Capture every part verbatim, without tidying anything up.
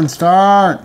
on, start.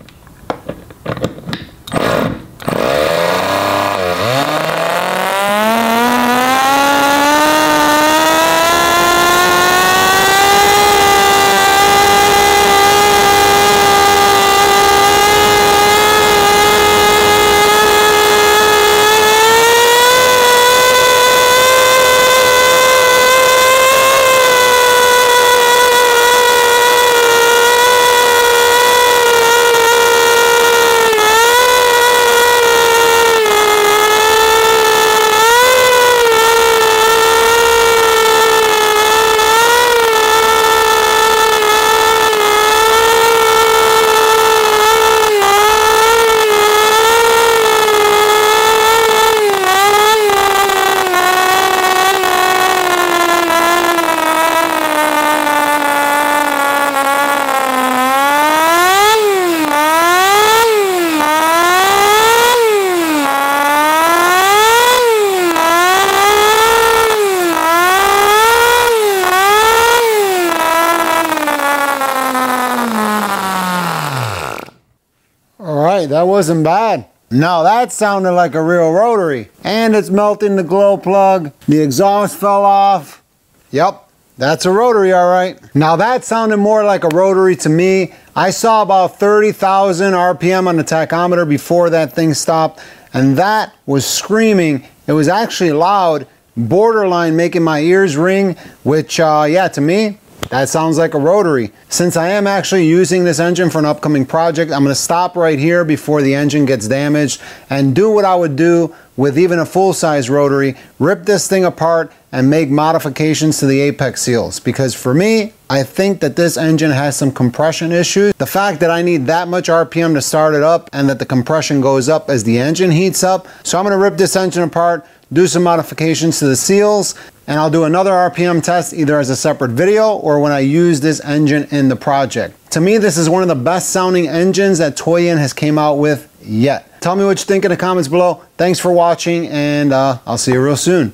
Alright, that wasn't bad. Now that sounded like a real rotary. And it's melting the glow plug. The exhaust fell off. Yep, that's a rotary, alright. Now that sounded more like a rotary to me. I saw about thirty thousand R P M on the tachometer before that thing stopped. And that was screaming. It was actually loud, borderline making my ears ring, which, uh, yeah, to me, that sounds like a rotary. Since I am actually using this engine for an upcoming project, I'm going to stop right here before the engine gets damaged and do what I would do with even a full-size rotary, rip this thing apart and make modifications to the apex seals. Because for me, I think that this engine has some compression issues. The fact that I need that much R P M to start it up and that the compression goes up as the engine heats up. So I'm going to rip this engine apart, do some modifications to the seals, and I'll do another R P M test either as a separate video or when I use this engine in the project. To me, this is one of the best sounding engines that Toyin has came out with yet. Tell me what you think in the comments below. Thanks for watching, and uh, I'll see you real soon.